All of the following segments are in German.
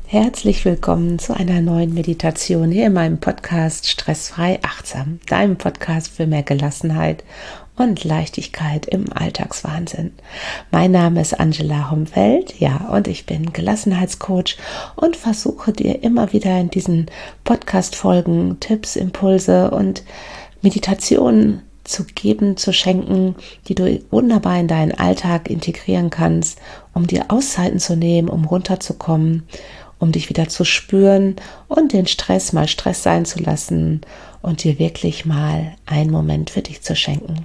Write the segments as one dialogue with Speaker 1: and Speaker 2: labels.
Speaker 1: Herzlich willkommen zu einer neuen Meditation hier in meinem Podcast Stressfrei Achtsam, deinem Podcast für mehr Gelassenheit und Leichtigkeit im Alltagswahnsinn. Mein Name ist Angela Homfeld, und ich bin Gelassenheitscoach und versuche dir immer wieder in diesen Podcast-Folgen Tipps, Impulse und Meditationen zu geben, zu schenken, die du wunderbar in deinen Alltag integrieren kannst, um dir Auszeiten zu nehmen, um runterzukommen, um dich wieder zu spüren und den Stress mal Stress sein zu lassen und dir wirklich mal einen Moment für dich zu schenken.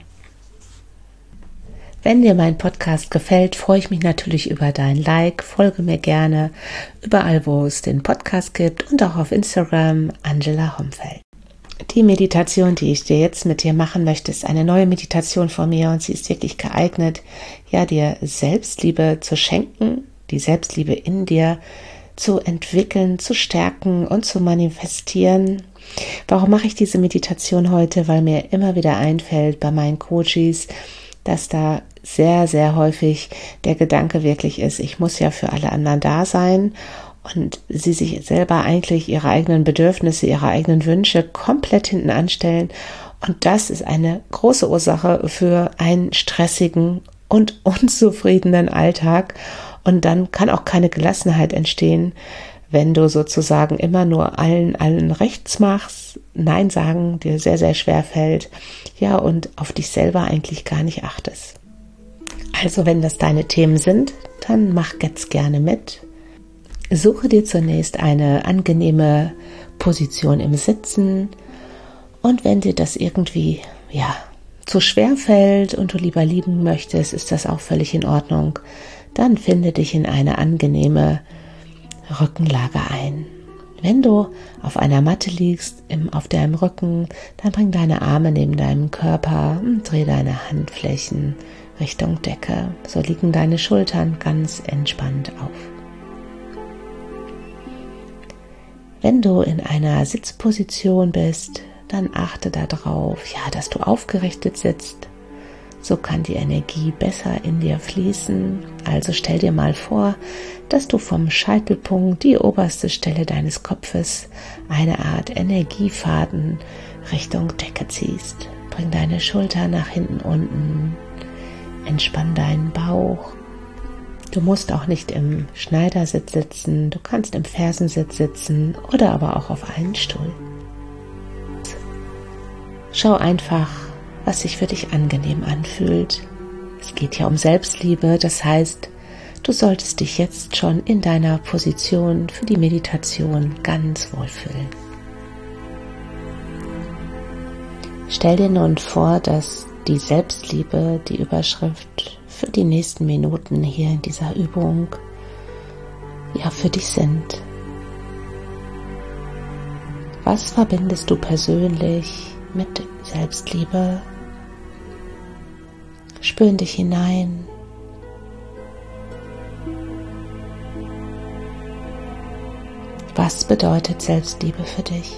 Speaker 1: Wenn dir mein Podcast gefällt, freue ich mich natürlich über dein Like, folge mir gerne überall, wo es den Podcast gibt und auch auf Instagram Angela Homfeld. Die Meditation, die ich dir jetzt mit dir machen möchte, ist eine neue Meditation von mir und sie ist wirklich geeignet, dir Selbstliebe zu schenken, die Selbstliebe in dir zu entwickeln, zu stärken und zu manifestieren. Warum mache ich diese Meditation heute? Weil mir immer wieder einfällt bei meinen Coaches, dass da sehr, sehr häufig der Gedanke wirklich ist, ich muss ja für alle anderen da sein und sie sich selber eigentlich ihre eigenen Bedürfnisse, ihre eigenen Wünsche komplett hinten anstellen. Und das ist eine große Ursache für einen stressigen und unzufriedenen Alltag. Und dann kann auch keine Gelassenheit entstehen, wenn du sozusagen immer nur allen rechts machst, Nein sagen dir sehr, sehr schwer fällt, und auf dich selber eigentlich gar nicht achtest. Also wenn das deine Themen sind, dann mach jetzt gerne mit. Suche dir zunächst eine angenehme Position im Sitzen und wenn dir das irgendwie, zu schwer fällt und du lieber liegen möchtest, ist das auch völlig in Ordnung. Dann finde dich in eine angenehme Rückenlage ein. Wenn du auf einer Matte liegst, auf deinem Rücken, dann bring deine Arme neben deinem Körper und dreh deine Handflächen Richtung Decke. So liegen deine Schultern ganz entspannt auf. Wenn du in einer Sitzposition bist, dann achte darauf, dass du aufgerichtet sitzt. So kann die Energie besser in dir fließen. Also stell dir mal vor, dass du vom Scheitelpunkt, die oberste Stelle deines Kopfes, eine Art Energiefaden Richtung Decke ziehst. Bring deine Schulter nach hinten unten, entspann deinen Bauch. Du musst auch nicht im Schneidersitz sitzen, du kannst im Fersensitz sitzen oder aber auch auf einen Stuhl. Schau einfach, was sich für dich angenehm anfühlt. Es geht ja um Selbstliebe, das heißt, du solltest dich jetzt schon in deiner Position für die Meditation ganz wohlfühlen. Stell dir nun vor, dass die Selbstliebe, die Überschrift für die nächsten Minuten hier in dieser Übung, für dich sind. Was verbindest du persönlich mit Selbstliebe? Spür in dich hinein. Was bedeutet Selbstliebe für dich?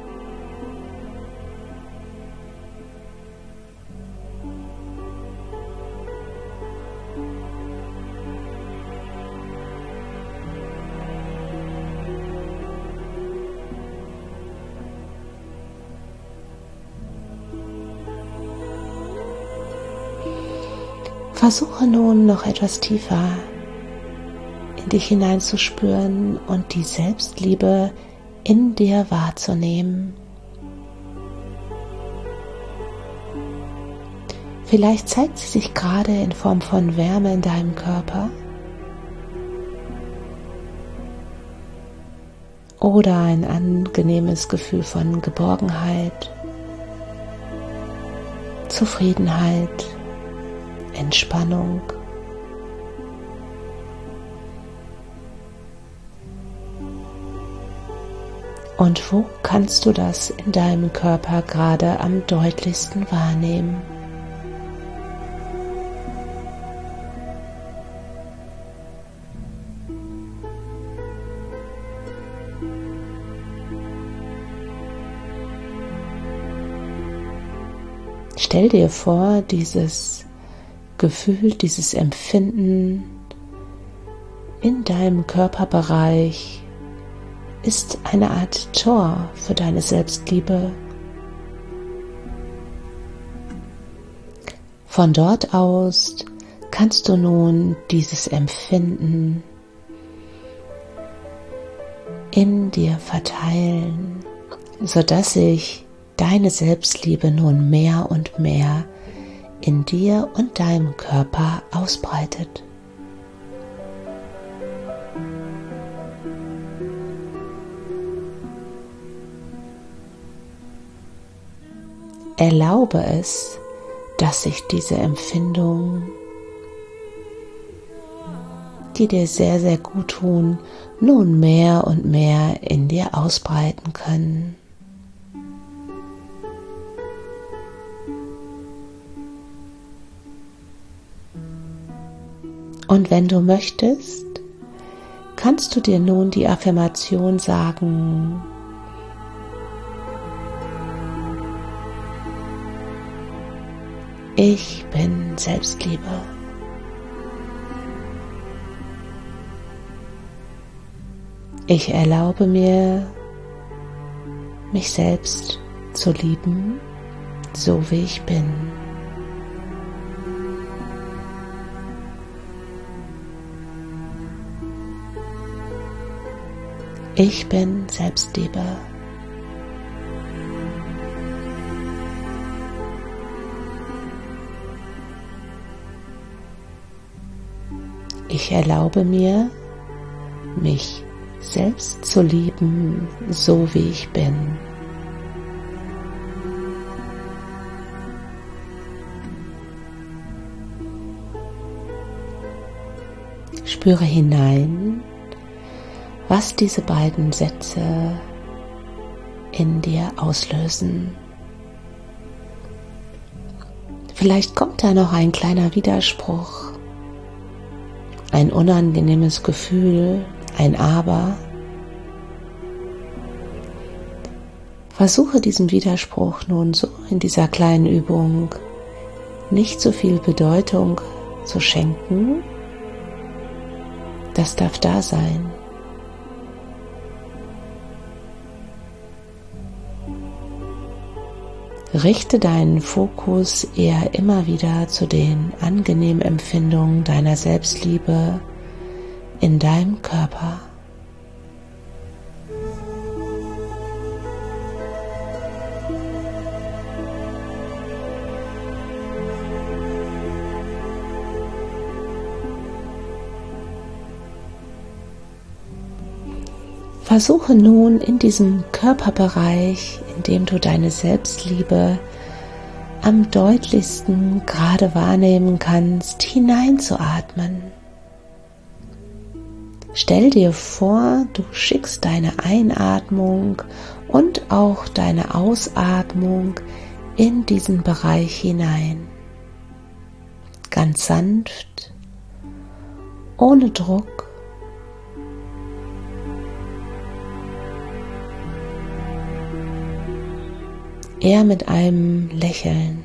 Speaker 1: Versuche nun noch etwas tiefer in dich hineinzuspüren und die Selbstliebe in dir wahrzunehmen. Vielleicht zeigt sie sich gerade in Form von Wärme in deinem Körper oder ein angenehmes Gefühl von Geborgenheit, Zufriedenheit, Entspannung. Und wo kannst du das in deinem Körper gerade am deutlichsten wahrnehmen? Stell dir vor, dieses Gefühl, dieses Empfinden in deinem Körperbereich ist eine Art Tor für deine Selbstliebe. Von dort aus kannst du nun dieses Empfinden in dir verteilen, sodass sich deine Selbstliebe nun mehr und mehr in dir und deinem Körper ausbreitet. Erlaube es, dass sich diese Empfindungen, die dir sehr, sehr gut tun, nun mehr und mehr in dir ausbreiten können. Und wenn du möchtest, kannst du dir nun die Affirmation sagen: Ich bin Selbstliebe. Ich erlaube mir, mich selbst zu lieben, so wie ich bin. Ich bin Selbstliebe. Ich erlaube mir, mich selbst zu lieben, so wie ich bin. Spüre hinein, was diese beiden Sätze in dir auslösen. Vielleicht kommt da noch ein kleiner Widerspruch, ein unangenehmes Gefühl, ein Aber. Versuche diesem Widerspruch nun so in dieser kleinen Übung nicht so viel Bedeutung zu schenken. Das darf da sein. Richte deinen Fokus eher immer wieder zu den angenehmen Empfindungen deiner Selbstliebe in deinem Körper. Versuche nun in diesem Körperbereich, in dem du deine Selbstliebe am deutlichsten gerade wahrnehmen kannst, hineinzuatmen. Stell dir vor, du schickst deine Einatmung und auch deine Ausatmung in diesen Bereich hinein. Ganz sanft, ohne Druck. Eher mit einem Lächeln.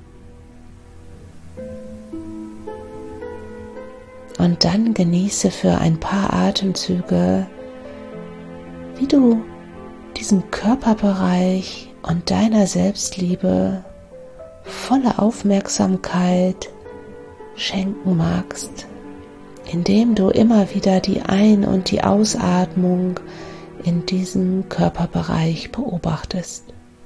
Speaker 1: Und dann genieße für ein paar Atemzüge, wie du diesem Körperbereich und deiner Selbstliebe volle Aufmerksamkeit schenken magst, indem du immer wieder die Ein- und die Ausatmung in diesem Körperbereich beobachtest.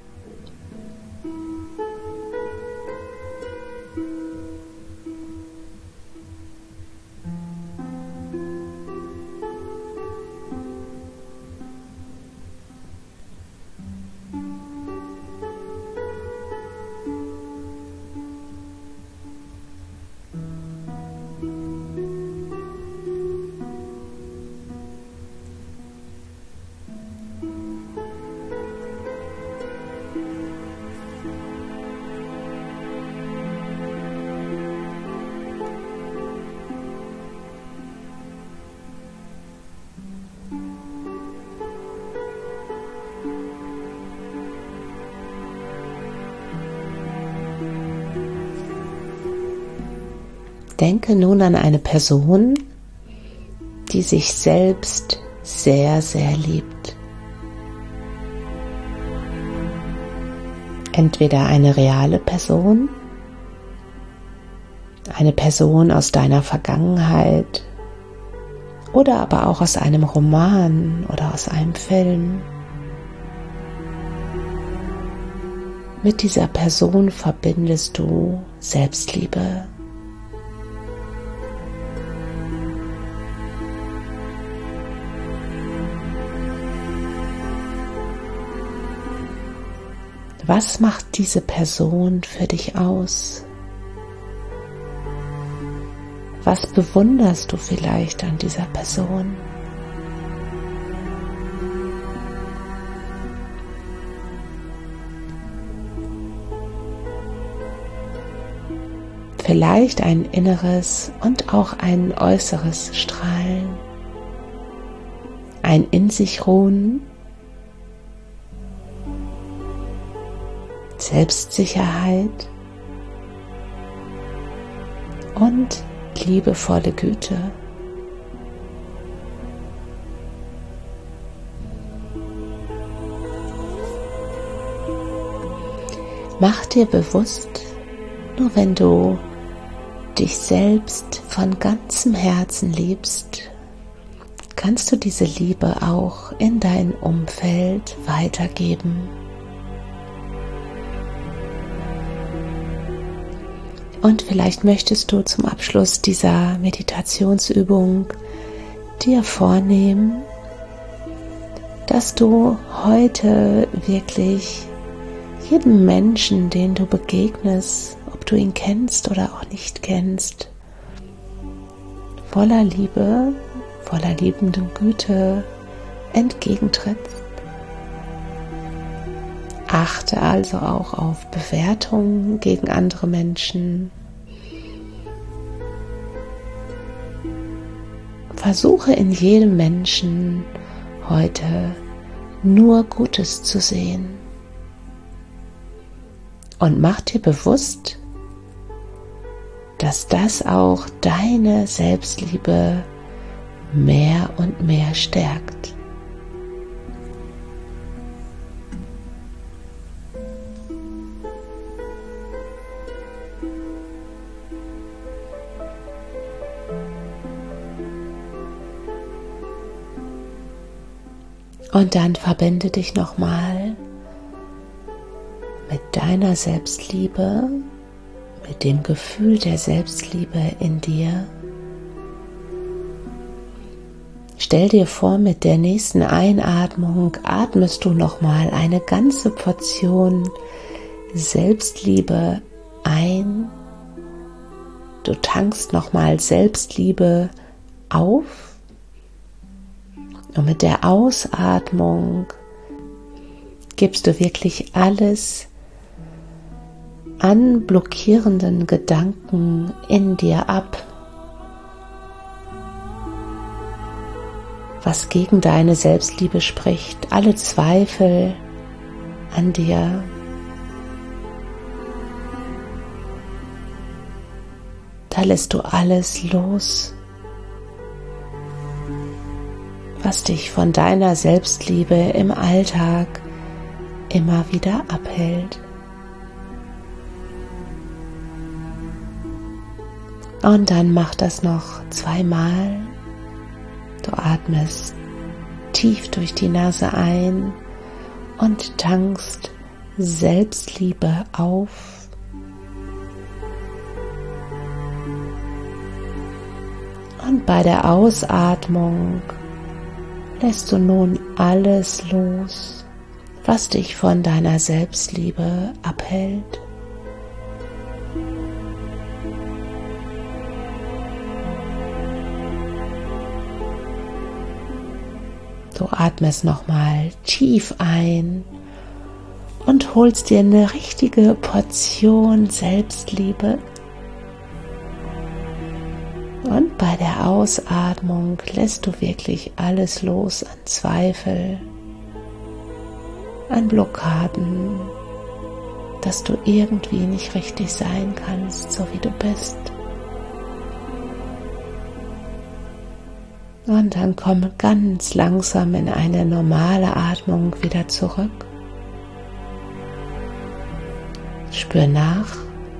Speaker 1: Denke nun an eine Person, die sich selbst sehr, sehr liebt. Entweder eine reale Person, eine Person aus deiner Vergangenheit oder aber auch aus einem Roman oder aus einem Film. Mit dieser Person verbindest du Selbstliebe. Was macht diese Person für dich aus? Was bewunderst du vielleicht an dieser Person? Vielleicht ein inneres und auch ein äußeres Strahlen, ein in sich ruhen, Selbstsicherheit und liebevolle Güte. Mach dir bewusst, nur wenn du dich selbst von ganzem Herzen liebst, kannst du diese Liebe auch in dein Umfeld weitergeben. Und vielleicht möchtest du zum Abschluss dieser Meditationsübung dir vornehmen, dass du heute wirklich jedem Menschen, den du begegnest, ob du ihn kennst oder auch nicht kennst, voller Liebe, voller liebender Güte entgegentrittst. Achte also auch auf Bewertungen gegen andere Menschen. Versuche in jedem Menschen heute nur Gutes zu sehen. Und mach dir bewusst, dass das auch deine Selbstliebe mehr und mehr stärkt. Und dann verbinde dich nochmal mit deiner Selbstliebe, mit dem Gefühl der Selbstliebe in dir. Stell dir vor, mit der nächsten Einatmung atmest du nochmal eine ganze Portion Selbstliebe ein. Du tankst nochmal Selbstliebe auf. Und mit der Ausatmung gibst du wirklich alles an blockierenden Gedanken in dir ab, was gegen deine Selbstliebe spricht, alle Zweifel an dir. Da lässt du alles los, was dich von deiner Selbstliebe im Alltag immer wieder abhält. Und dann mach das noch zweimal. Du atmest tief durch die Nase ein und tankst Selbstliebe auf. Und bei der Ausatmung lässt du nun alles los, was dich von deiner Selbstliebe abhält. Du atmest nochmal tief ein und holst dir eine richtige Portion Selbstliebe. Und bei der Ausatmung lässt du wirklich alles los an Zweifel, an Blockaden, dass du irgendwie nicht richtig sein kannst, so wie du bist. Und dann komm ganz langsam in eine normale Atmung wieder zurück. Spür nach.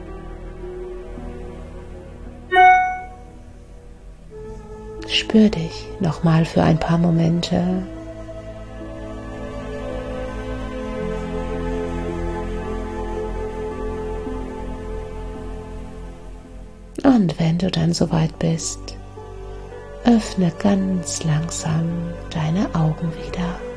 Speaker 1: Spür dich nochmal für ein paar Momente. Und wenn du dann soweit bist, öffne ganz langsam deine Augen wieder.